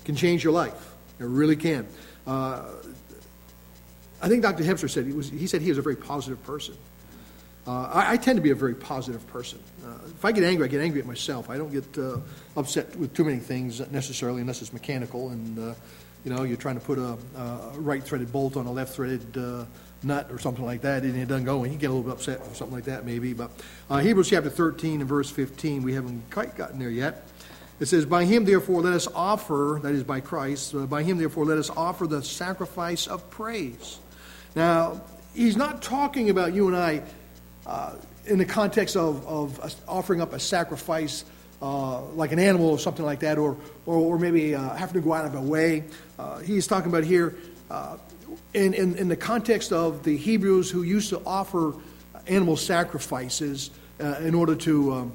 can change your life. It really can. I think Dr. Hemser said he said he was a very positive person. I tend to be a very positive person. If I get angry, I get angry at myself. I don't get upset with too many things necessarily, unless it's mechanical. And you're trying to put a right-threaded bolt on a left-threaded nut or something like that, and it doesn't go. And you get a little bit upset or something like that, maybe. But Hebrews chapter 13 and verse 15, we haven't quite gotten there yet. It says, "By him, therefore, let us offer," that is by Christ, "by him, therefore, let us offer the sacrifice of praise." Now, he's not talking about you and I in the context of offering up a sacrifice like an animal or something like that, or maybe having to go out of our way. He's talking about here in the context of the Hebrews who used to offer animal sacrifices in order to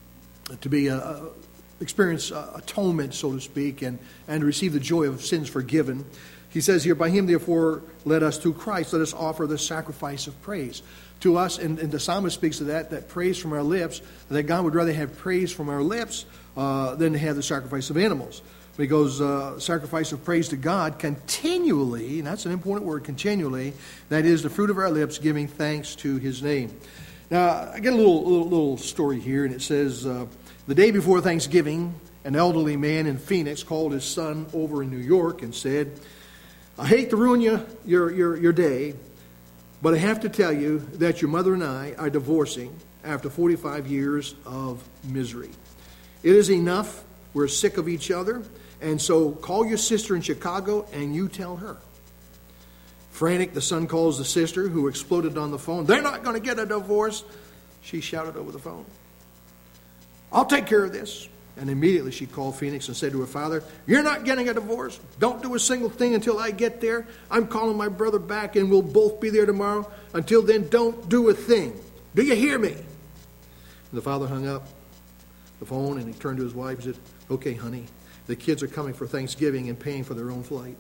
experience atonement, so to speak, and receive the joy of sins forgiven. He says here, "By him, therefore, let us, through Christ, let us offer the sacrifice of praise." To us, and the psalmist speaks to that praise from our lips, that God would rather have praise from our lips than to have the sacrifice of animals. But he goes, sacrifice of praise to God continually, and that's an important word, continually, that is the fruit of our lips, giving thanks to his name. Now, I get a little story here, and it says, the day before Thanksgiving, an elderly man in Phoenix called his son over in New York and said, "I hate to ruin your day, but I have to tell you that your mother and I are divorcing after 45 years of misery. It is enough. We're sick of each other. And so call your sister in Chicago and you tell her." Frantic, the son calls the sister, who exploded on the phone. "They're not going to get a divorce." She shouted over the phone, "I'll take care of this." And immediately she called Phoenix and said to her father, "You're not getting a divorce. Don't do a single thing until I get there. I'm calling my brother back and we'll both be there tomorrow. Until then, don't do a thing. Do you hear me?" And the father hung up the phone and he turned to his wife and said, "Okay, honey, the kids are coming for Thanksgiving and paying for their own flight."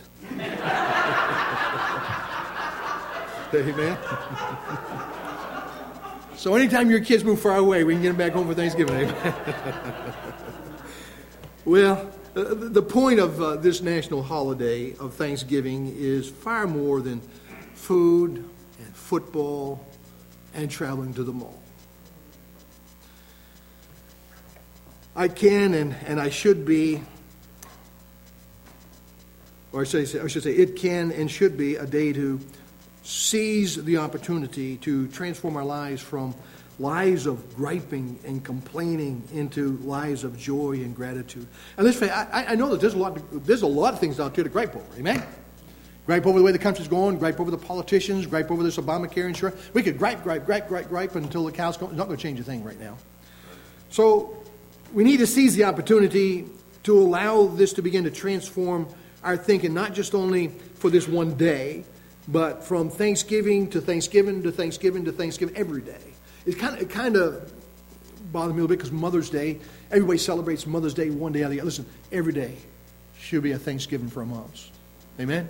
Amen. So anytime your kids move far away, we can get them back home for Thanksgiving. Amen. Well, the point of this national holiday of Thanksgiving is far more than food and football and traveling to the mall. I can and I should be, or I should say it can and should be a day to seize the opportunity to transform our lives from lives of griping and complaining into lives of joy and gratitude. And let's face it, I know that there's a lot of things out there to gripe over. Amen? Gripe over the way the country's going, gripe over the politicians, gripe over this Obamacare insurance. We could gripe until the cows come. It's not going to change a thing right now. So we need to seize the opportunity to allow this to begin to transform our thinking, not just only for this one day, but from Thanksgiving to Thanksgiving to Thanksgiving to Thanksgiving every day. It kind of bothers me a little bit because Mother's Day, everybody celebrates Mother's Day one day out of the other. Listen, every day should be a Thanksgiving for our moms. Amen?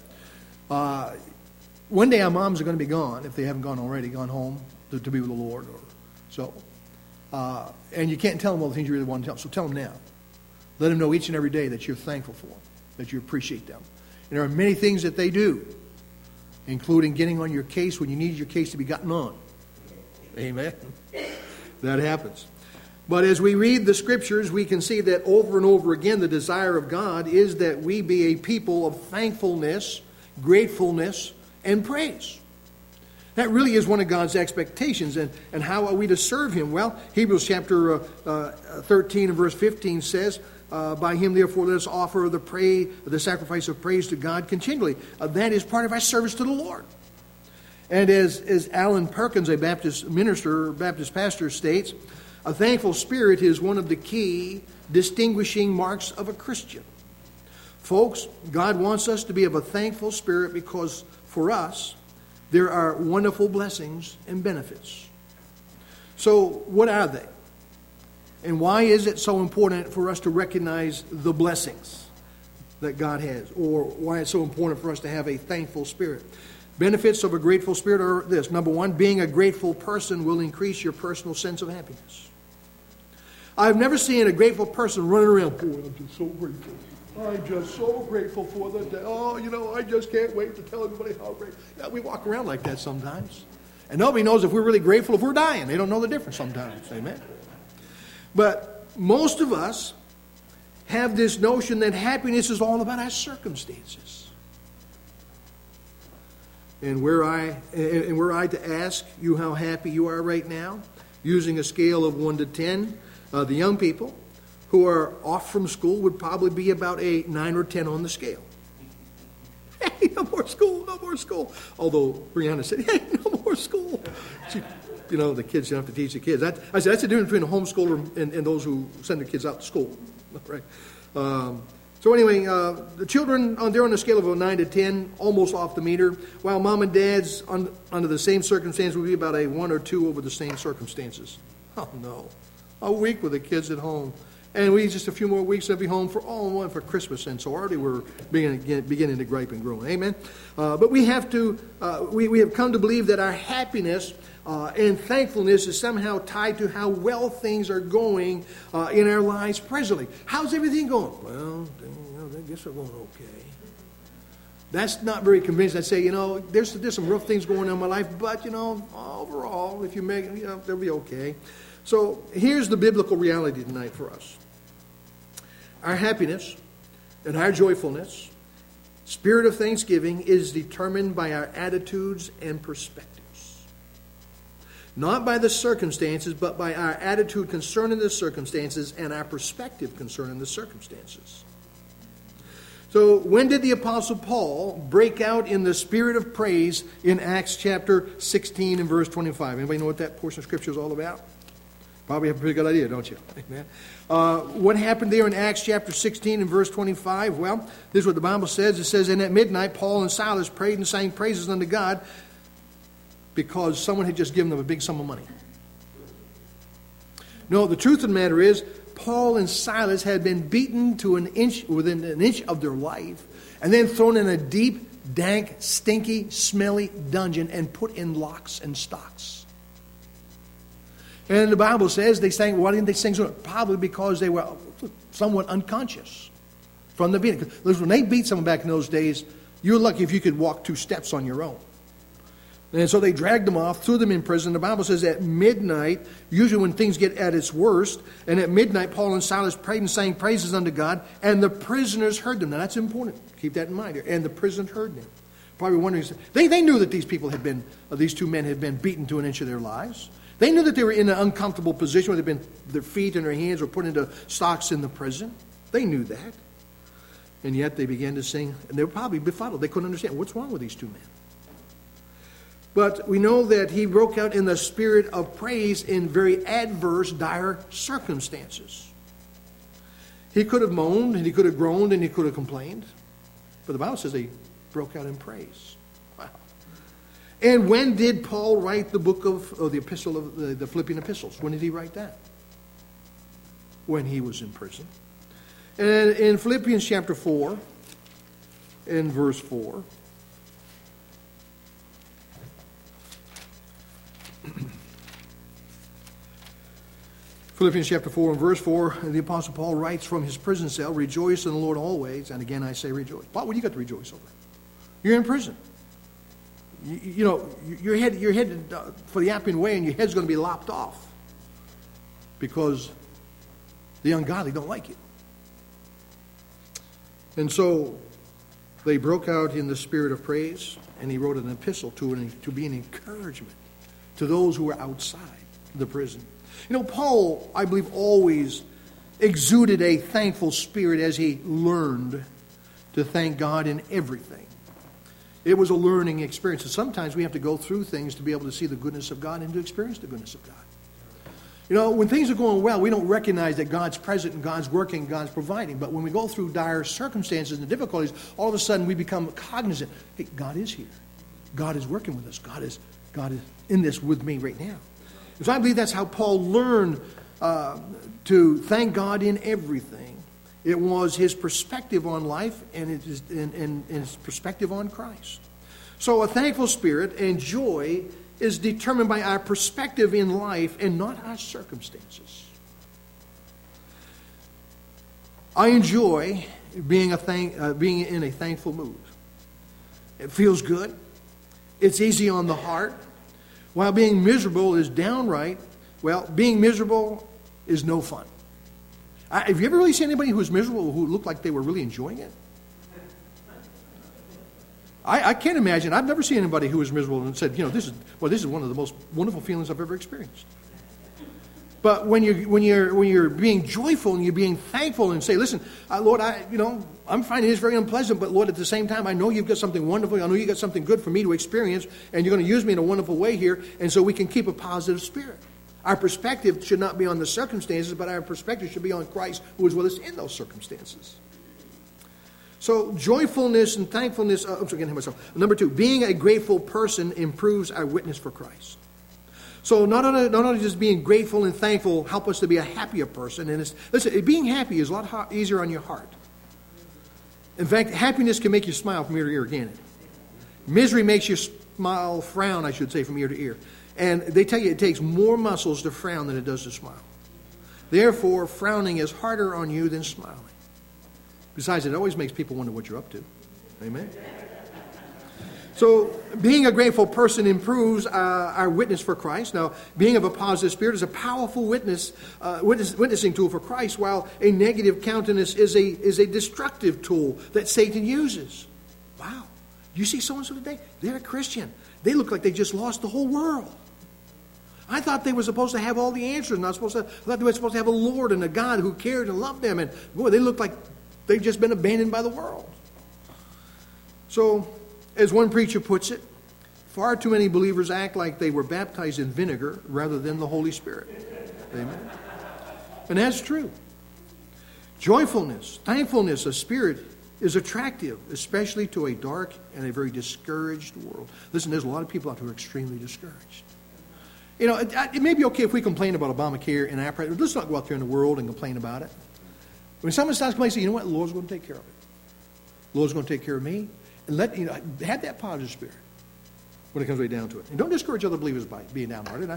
One day our moms are going to be gone, if they haven't gone home to be with the Lord. And you can't tell them all the things you really want to tell them, so tell them now. Let them know each and every day that you're thankful for them, that you appreciate them. And there are many things that they do, including getting on your case when you need your case to be gotten on. Amen. That happens. But as we read the Scriptures, we can see that over and over again the desire of God is that we be a people of thankfulness, gratefulness, and praise. That really is one of God's expectations. And how are we to serve Him? Well, Hebrews chapter 13 and verse 15 says, "By Him, therefore, let us offer the sacrifice of praise to God continually." That is part of our service to the Lord. And as Alan Perkins, a Baptist pastor, states, a thankful spirit is one of the key distinguishing marks of a Christian. Folks, God wants us to be of a thankful spirit because for us, there are wonderful blessings and benefits. So what are they? And why is it so important for us to recognize the blessings that God has? Or why it's so important for us to have a thankful spirit? Benefits of a grateful spirit are this. Number one, being a grateful person will increase your personal sense of happiness. I've never seen a grateful person running around, "Boy, I'm just so grateful. I'm just so grateful for the day. Oh, I just can't wait to tell everybody how grateful. Yeah, we walk around like that sometimes. And nobody knows if we're really grateful if we're dying. They don't know the difference sometimes. Amen. But most of us have this notion that happiness is all about our circumstances. And were I to ask you how happy you are right now, using a scale of 1 to 10, the young people who are off from school would probably be about a 9 or 10 on the scale. Hey, no more school, no more school. Although Brianna said, hey, no more school. The kids, you don't have to teach the kids. I said, that's the difference between a homeschooler and those who send their kids out to school. Right? So anyway, the children, they're on a scale of a 9 to 10, almost off the meter, while mom and dad's under the same circumstance would be about a 1 or 2 over the same circumstances. Oh, no. A week with the kids at home. And we just a few more weeks, they'll be home for Christmas. And so already we're beginning to gripe and groan. Amen? But we have come to believe that our happiness and thankfulness is somehow tied to how well things are going in our lives presently. How's everything going? Well, I guess we're going okay. That's not very convincing. I say, there's some rough things going on in my life, but, overall, if you make it, they'll be okay. So here's the biblical reality tonight for us. Our happiness and our joyfulness, spirit of thanksgiving, is determined by our attitudes and perspectives. Not by the circumstances, but by our attitude concerning the circumstances and our perspective concerning the circumstances. So when did the Apostle Paul break out in the spirit of praise in Acts chapter 16 and verse 25? Anybody know what that portion of Scripture is all about? Probably have a pretty good idea, don't you? Amen. What happened there in Acts chapter 16 and verse 25? Well, this is what the Bible says. It says, and at midnight, Paul and Silas prayed and sang praises unto God because someone had just given them a big sum of money. No, the truth of the matter is, Paul and Silas had been beaten to within an inch of their life, and then thrown in a deep, dank, stinky, smelly dungeon and put in locks and stocks. And the Bible says they sang. Why didn't they sing so? Probably because they were somewhat unconscious from the beating. Because when they beat someone back in those days, you were lucky if you could walk 2 steps on your own. And so they dragged them off, threw them in prison. The Bible says at midnight, usually when things get at its worst, and at midnight Paul and Silas prayed and sang praises unto God, and the prisoners heard them. Now that's important. Keep that in mind here. And the prisoners heard them. Probably wondering, they knew that these two men had been beaten to an inch of their lives. They knew that they were in an uncomfortable position where their feet and their hands were put into stocks in the prison. They knew that. And yet they began to sing, and they were probably befuddled. They couldn't understand what's wrong with these two men. But we know that he broke out in the spirit of praise in very adverse, dire circumstances. He could have moaned, and he could have groaned, and he could have complained. But the Bible says he broke out in praise. Wow. And when did Paul write the book of the epistle of the Philippian epistles? When did he write that? When he was in prison. And in Philippians chapter 4, in verse 4, Philippians chapter 4 and verse 4, the Apostle Paul writes from his prison cell, rejoice in the Lord always, and again I say rejoice. Paul, what do you got to rejoice over? You're in prison. You're headed for the Appian Way, and your head's going to be lopped off because the ungodly don't like you. And so they broke out in the spirit of praise, and he wrote an epistle to be an encouragement to those who were outside the prison. Paul, I believe, always exuded a thankful spirit as he learned to thank God in everything. It was a learning experience. And sometimes we have to go through things to be able to see the goodness of God and to experience the goodness of God. When things are going well, we don't recognize that God's present and God's working, God's providing. But when we go through dire circumstances and difficulties, all of a sudden we become cognizant. Hey, God is here. God is working with us. God is in this with me right now. And so I believe that's how Paul learned to thank God in everything. It was his perspective on life and his perspective on Christ. So a thankful spirit and joy is determined by our perspective in life and not our circumstances. I enjoy being in a thankful mood. It feels good. It's easy on the heart. While being miserable is downright, being miserable is no fun. Have you ever really seen anybody who was miserable who looked like they were really enjoying it? I can't imagine. I've never seen anybody who was miserable and said, this is one of the most wonderful feelings I've ever experienced. But when you're being joyful and you're being thankful and say, listen, Lord, I'm finding this very unpleasant, but Lord, at the same time, I know you've got something wonderful. I know you've got something good for me to experience, and you're going to use me in a wonderful way here, and so we can keep a positive spirit. Our perspective should not be on the circumstances, but our perspective should be on Christ, who is with us in those circumstances. So joyfulness and thankfulness, Number 2, being a grateful person improves our witness for Christ. So not only just being grateful and thankful help us to be a happier person, and listen, being happy is a lot easier on your heart. In fact, happiness can make you smile from ear to ear again. Misery makes you frown, I should say, from ear to ear. And they tell you it takes more muscles to frown than it does to smile. Therefore, frowning is harder on you than smiling. Besides, it always makes people wonder what you're up to. Amen? So, being a grateful person improves our witness for Christ. Now, being of a positive spirit is a powerful witnessing tool for Christ, while a negative countenance is a destructive tool that Satan uses. Wow. You see so-and-so today? They're a Christian. They look like they just lost the whole world. I thought they were supposed to have all the answers. I thought they were supposed to have a Lord and a God who cared and loved them. And boy, they look like they've just been abandoned by the world. So, as one preacher puts it, far too many believers act like they were baptized in vinegar rather than the Holy Spirit. Amen. And that's true. Joyfulness, thankfulness of spirit is attractive, especially to a dark and a very discouraged world. Listen, there's a lot of people out there who are extremely discouraged. It may be okay if we complain about Obamacare and APRA. Let's not go out there in the world and complain about it. When someone starts complaining, say, you know what, the Lord's going to take care of it. The Lord's going to take care of me. And have that positive spirit when it comes right down to it. And don't discourage other believers by being downhearted.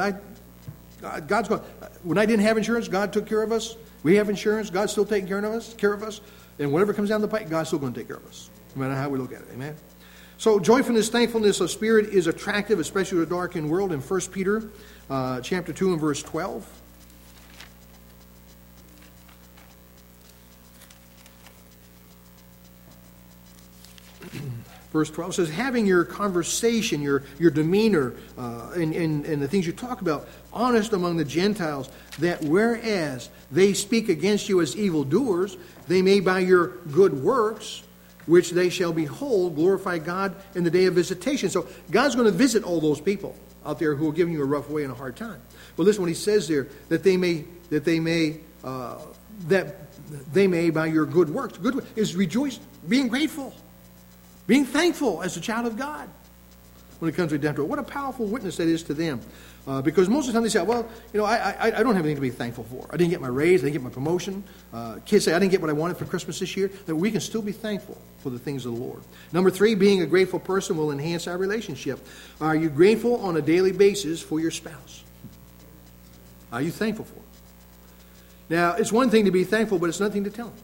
God's going. When I didn't have insurance, God took care of us. We have insurance. God's still taking care of us. And whatever comes down the pipe, God's still going to take care of us, no matter how we look at it. Amen. So joyfulness, thankfulness of spirit is attractive, especially to a darkened world. In 1 Peter chapter 2 and verse 12. Verse 12 says, having your conversation, your demeanor, and the things you talk about, honest among the Gentiles, that whereas they speak against you as evildoers, they may by your good works, which they shall behold, glorify God in the day of visitation. So God's going to visit all those people out there who are giving you a rough way and a hard time. But listen what he says there, that they may by your good works. Good is rejoice, being grateful. Being thankful as a child of God when it comes to it. What a powerful witness that is to them. Because most of the time they say, I don't have anything to be thankful for. I didn't get my raise. I didn't get my promotion. Kids say, I didn't get what I wanted for Christmas this year. That we can still be thankful for the things of the Lord. Number 3, being a grateful person will enhance our relationship. Are you grateful on a daily basis for your spouse? Are you thankful for them? Now, it's one thing to be thankful, but it's nothing to tell them.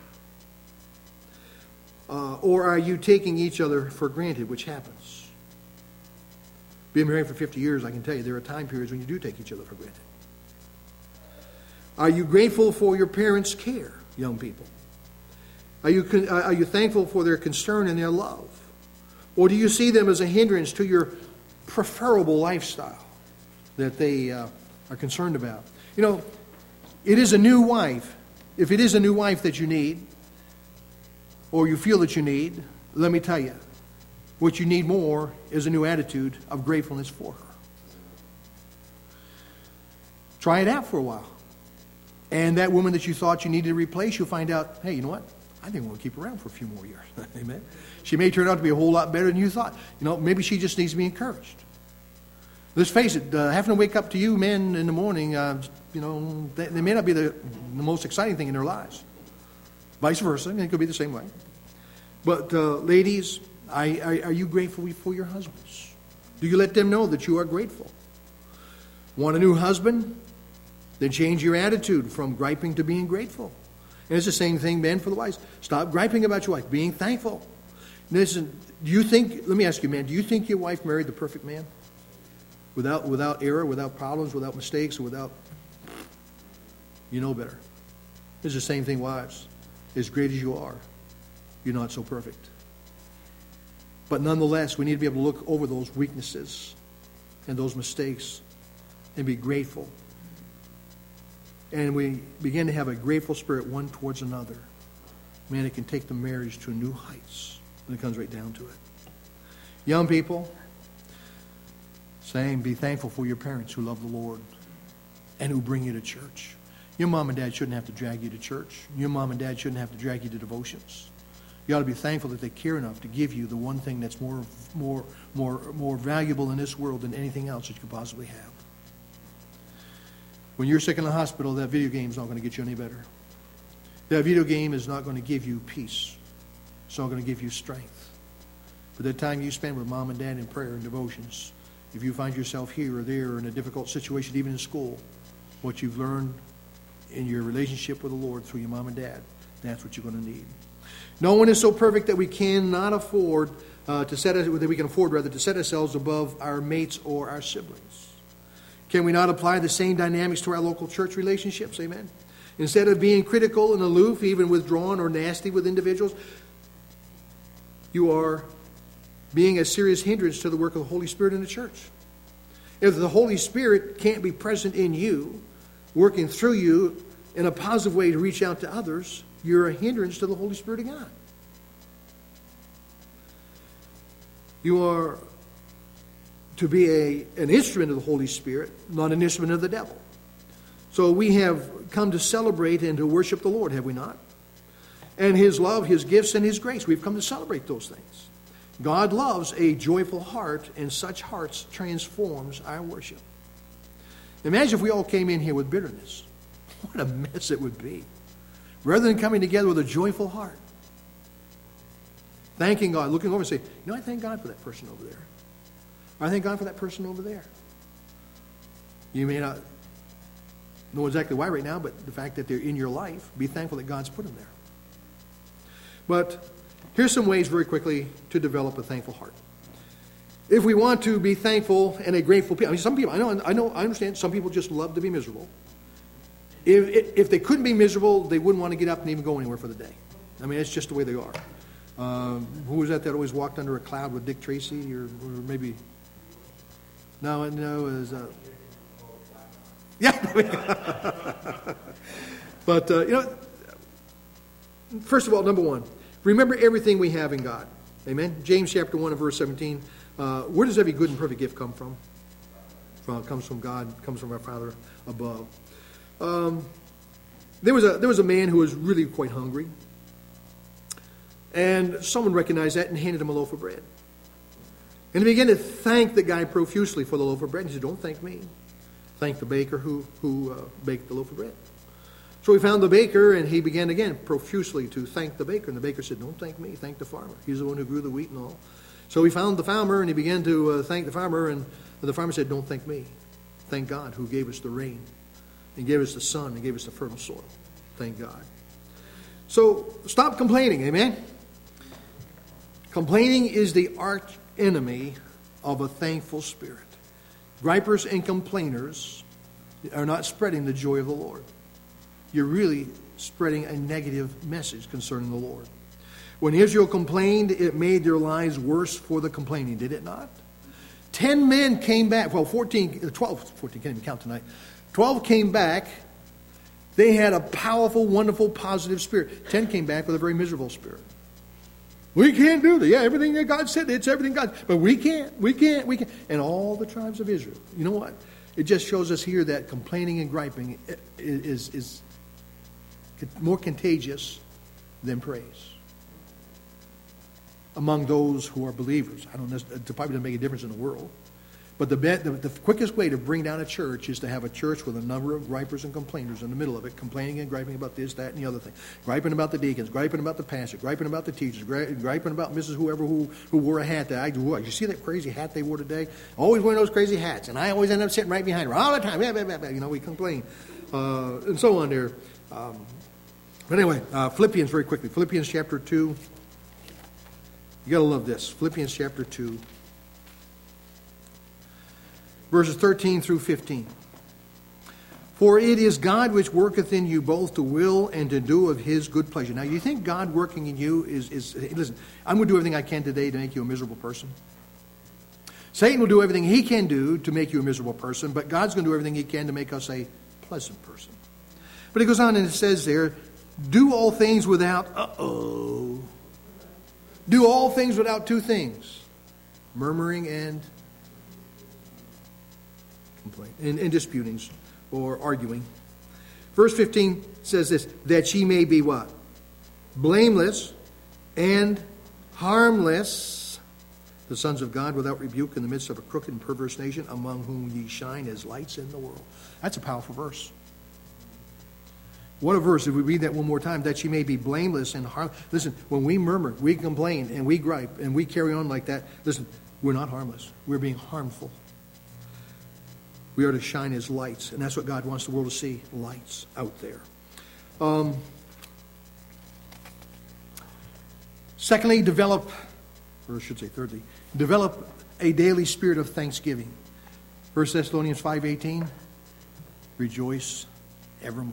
Or are you taking each other for granted, which happens? Being married for 50 years, I can tell you, there are time periods when you do take each other for granted. Are you grateful for your parents' care, young people? Are you thankful for their concern and their love? Or do you see them as a hindrance to your preferable lifestyle that they are concerned about? It is a new wife. If it is a new wife that you need, or you feel that you need, let me tell you, what you need more is a new attitude of gratefulness for her. Try it out for a while. And that woman that you thought you needed to replace, you'll find out, hey, you know what? I think we'll keep her around for a few more years. Amen. She may turn out to be a whole lot better than you thought. Maybe she just needs to be encouraged. Let's face it, having to wake up to you men in the morning, they may not be the most exciting thing in their lives. Vice versa, it could be the same way. But ladies, are you grateful for your husbands? Do you let them know that you are grateful? Want a new husband? Then change your attitude from griping to being grateful. And it's the same thing, men, for the wives. Stop griping about your wife. Being thankful. Listen, let me ask you, man, do you think your wife married the perfect man? Without error, without problems, without mistakes, you know better. It's the same thing, wives. As great as you are, you're not so perfect. But nonetheless, we need to be able to look over those weaknesses and those mistakes and be grateful. And we begin to have a grateful spirit one towards another. Man, it can take the marriage to new heights when it comes right down to it. Young people, same, be thankful for your parents who love the Lord and who bring you to church. Your mom and dad shouldn't have to drag you to church. Your mom and dad shouldn't have to drag you to devotions. You ought to be thankful that they care enough to give you the one thing that's more valuable in this world than anything else that you could possibly have. When you're sick in the hospital, that video game is not going to get you any better. That video game is not going to give you peace. It's not going to give you strength. But the time you spend with mom and dad in prayer and devotions, if you find yourself here or there or in a difficult situation, even in school, what you've learned in your relationship with the Lord through your mom and dad, that's what you're going to need. No one is so perfect that we cannot afford to set ourselves above our mates or our siblings. Can we not apply the same dynamics to our local church relationships? Amen. Instead of being critical and aloof, even withdrawn or nasty with individuals, you are being a serious hindrance to the work of the Holy Spirit in the church. If the Holy Spirit can't be present in you, working through you in a positive way to reach out to others, you're a hindrance to the Holy Spirit of God. You are to be an instrument of the Holy Spirit, not an instrument of the devil. So we have come to celebrate and to worship the Lord, have we not? And His love, His gifts, and His grace. We've come to celebrate those things. God loves a joyful heart, and such hearts transforms our worship. Imagine if we all came in here with bitterness. What a mess it would be. Rather than coming together with a joyful heart. Thanking God, looking over and saying, I thank God for that person over there. I thank God for that person over there. You may not know exactly why right now, but the fact that they're in your life, be thankful that God's put them there. But here's some ways very quickly to develop a thankful heart. If we want to be thankful and a grateful people, some people, I understand some people just love to be miserable. If they couldn't be miserable, they wouldn't want to get up and even go anywhere for the day. I mean, it's just the way they are. Who was that always walked under a cloud with Dick Tracy, or maybe? No, it was. Yeah. But first of all, number one, remember everything we have in God. Amen. James chapter 1 and verse 17. Where does every good and perfect gift come from? It comes from God. It comes from our Father above. There was a man who was really quite hungry, and someone recognized that and handed him a loaf of bread. And he began to thank the guy profusely for the loaf of bread. He said, "Don't thank me. Thank the baker who baked the loaf of bread." So he found the baker, and he began again profusely to thank the baker. And the baker said, "Don't thank me. Thank the farmer. He's the one who grew the wheat and all." So he found the farmer, and he began to thank the farmer. And the farmer said, "Don't thank me. Thank God who gave us the rain and gave us the sun and gave us the fertile soil. Thank God." So stop complaining, amen? Complaining is the arch enemy of a thankful spirit. Gripers and complainers are not spreading the joy of the Lord. You're really spreading a negative message concerning the Lord. When Israel complained, it made their lives worse for the complaining, did it not? 10 men came back. Well, 14, can't even count tonight. 12 came back. They had a powerful, wonderful, positive spirit. 10 came back with a very miserable spirit. We can't do that. Yeah, everything that God said, it's everything God. But we can't. And all the tribes of Israel. You know what? It just shows us here that complaining and griping is more contagious than praise among those who are believers. I don't know, it probably doesn't make a difference in the world. But the quickest way to bring down a church is to have a church with a number of gripers and complainers in the middle of it, complaining and griping about this, that, and the other thing. Griping about the deacons, griping about the pastor, griping about the teachers, griping about Mrs. Whoever who wore a hat that you see that crazy hat they wore today? Always wearing those crazy hats, and I always end up sitting right behind her all the time. We complain. And so on there. But anyway, Philippians very quickly. Philippians chapter 2. You got to love this. Philippians chapter 2. Verses 13 through 15. For it is God which worketh in you both to will and to do of his good pleasure. Now, you think God working in you is listen, I'm going to do everything I can today to make you a miserable person. Satan will do everything he can do to make you a miserable person, but God's going to do everything he can to make us a pleasant person. But it goes on and it says there, do all things without, do all things without two things, murmuring and complaint, and disputings or arguing. Verse 15 says this, that ye may be what? Blameless and harmless, the sons of God without rebuke in the midst of a crooked and perverse nation, among whom ye shine as lights in the world. That's a powerful verse. What a verse. If we read that one more time, that ye may be blameless and harmless. Listen, when we murmur, we complain, and we gripe, and we carry on like that, listen, we're not harmless. We're being harmful. We are to shine as lights, and that's what God wants the world to see, lights out there. Secondly, thirdly, develop a daily spirit of thanksgiving. 1 Thessalonians 5:18, rejoice evermore.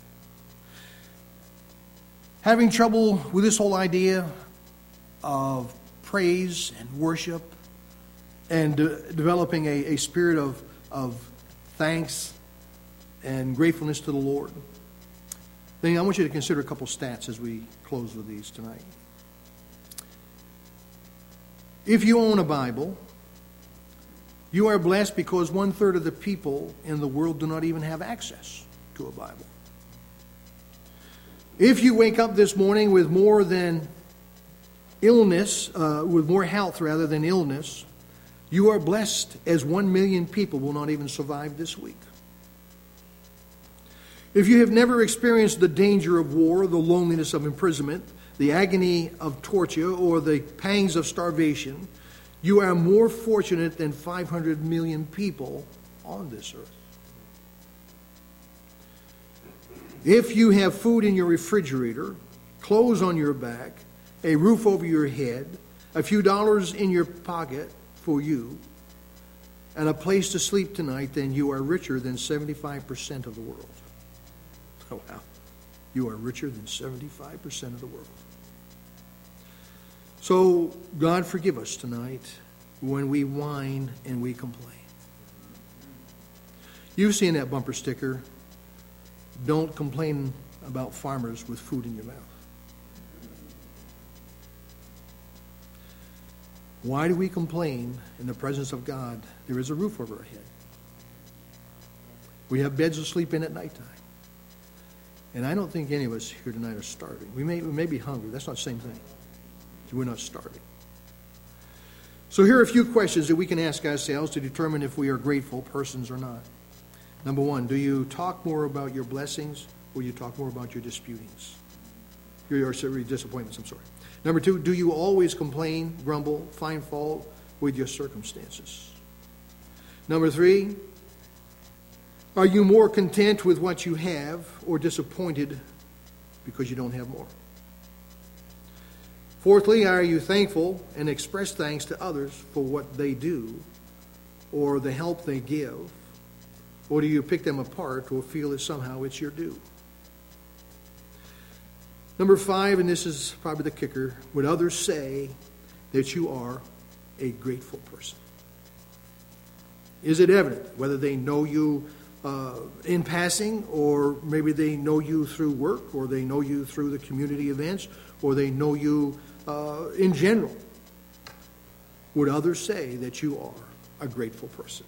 Having trouble with this whole idea of praise and worship and developing a spirit of thanks and gratefulness to the Lord, then I want you to consider a couple stats as we close with these tonight. If you own a Bible, you are blessed because 1/3 of the people in the world do not even have access to a Bible. If you wake up this morning with more than illness, with more health rather than illness, you are blessed as 1 million people will not even survive this week. If you have never experienced the danger of war, the loneliness of imprisonment, the agony of torture, or the pangs of starvation, you are more fortunate than 500 million people on this earth. If you have food in your refrigerator, clothes on your back, a roof over your head, a few dollars in your pocket for you, and a place to sleep tonight, then you are richer than 75% of the world. Oh, wow. You are richer than 75% of the world. So, God forgive us tonight when we whine and we complain. You've seen that bumper sticker, don't complain about farmers with food in your mouth. Why do we complain in the presence of God? There is a roof over our head. We have beds to sleep in at nighttime. And I don't think any of us here tonight are starving. We may be hungry. That's not the same thing. We're not starving. So here are a few questions that we can ask ourselves to determine if we are grateful persons or not. Number one, do you talk more about your blessings or you talk more about your disputings? Your disappointments, I'm sorry. Number two, do you always complain, grumble, find fault with your circumstances? Number three, are you more content with what you have or disappointed because you don't have more? Fourthly, are you thankful and express thanks to others for what they do or the help they give? Or do you pick them apart or feel that somehow it's your due? Number five, and this is probably the kicker, would others say that you are a grateful person? Is it evident, whether they know you in passing, or maybe they know you through work, or they know you through the community events, or they know you in general? Would others say that you are a grateful person?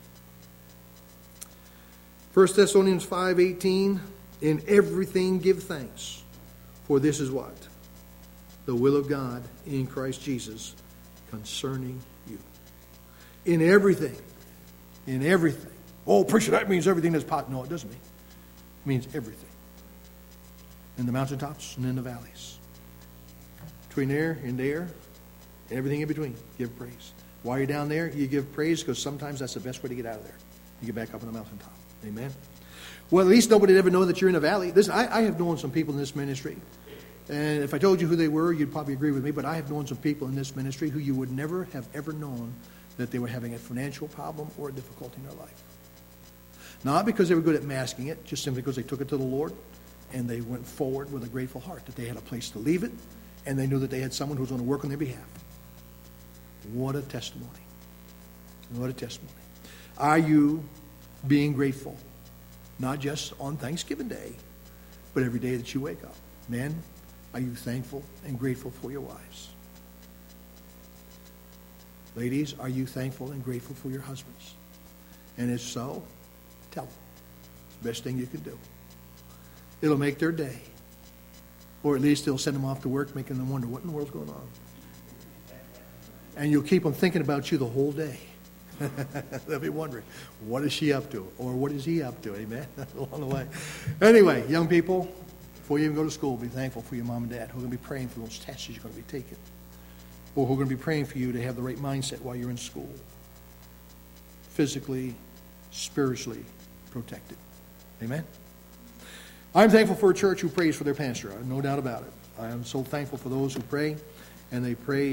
1 Thessalonians 5:18, in everything give thanks, for this is what? The will of God in Christ Jesus concerning you. In everything. In everything. Oh, preacher, that means everything that's possible. No, it doesn't mean. It means everything. In the mountaintops and in the valleys. Between there and there, and everything in between, give praise. While you're down there, you give praise because sometimes that's the best way to get out of there. You get back up on the mountaintop. Amen. Well, at least nobody would ever know that you're in a valley. Listen, I have known some people in this ministry, and if I told you who they were, you'd probably agree with me, but I have known some people in this ministry who you would never have ever known that they were having a financial problem or a difficulty in their life. Not because they were good at masking it, just simply because they took it to the Lord and they went forward with a grateful heart that they had a place to leave it and they knew that they had someone who was going to work on their behalf. What a testimony. What a testimony. Are you being grateful? Not just on Thanksgiving Day, but every day that you wake up. Men, are you thankful and grateful for your wives? Ladies, are you thankful and grateful for your husbands? And if so, tell them. It's the best thing you can do. It'll make their day. Or at least it'll send them off to work, making them wonder, what in the world's going on? And you'll keep them thinking about you the whole day. They'll be wondering, what is she up to? Or what is he up to? Amen? Along the way. Anyway, young people, before you even go to school, be thankful for your mom and dad who are going to be praying for those tests you're going to be taking. Or who are going to be praying for you to have the right mindset while you're in school. Physically, spiritually protected. Amen? I'm thankful for a church who prays for their pastor. I have no doubt about it. I am so thankful for those who pray, and they pray.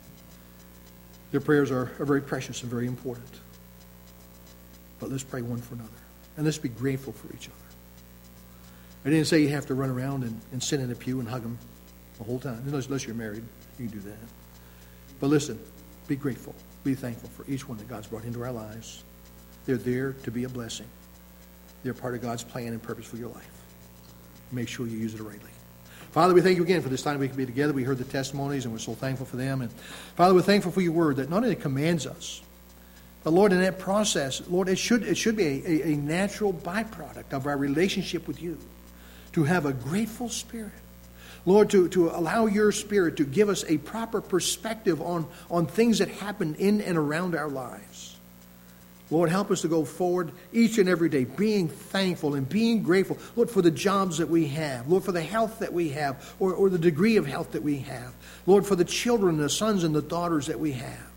Their prayers are very precious and very important. But let's pray one for another. And let's be grateful for each other. I didn't say you have to run around and sit in a pew and hug them the whole time. Unless you're married, you can do that. But listen, be grateful. Be thankful for each one that God's brought into our lives. They're there to be a blessing. They're part of God's plan and purpose for your life. Make sure you use it rightly. Father, we thank you again for this time we can be together. We heard the testimonies, and we're so thankful for them. And Father, we're thankful for your word that not only commands us, but Lord, in that process, Lord, it should be a natural byproduct of our relationship with you to have a grateful spirit. Lord, to allow your Spirit to give us a proper perspective on things that happen in and around our lives. Lord, help us to go forward each and every day being thankful and being grateful, Lord, for the jobs that we have, Lord, for the health that we have, or the degree of health that we have, Lord, for the children, the sons and the daughters that we have,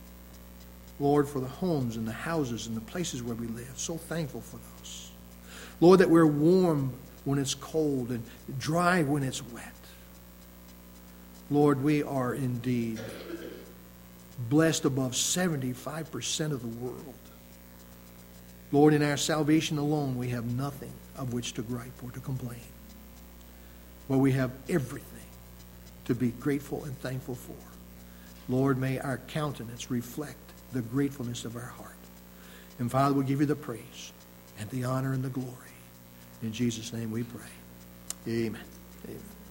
Lord, for the homes and the houses and the places where we live. So thankful for those. Lord, that we're warm when it's cold and dry when it's wet. Lord, we are indeed blessed above 75% of the world. Lord, in our salvation alone, we have nothing of which to gripe or to complain. But we have everything to be grateful and thankful for. Lord, may our countenance reflect the gratefulness of our heart. And Father, we'll give you the praise and the honor and the glory. In Jesus' name we pray. Amen. Amen.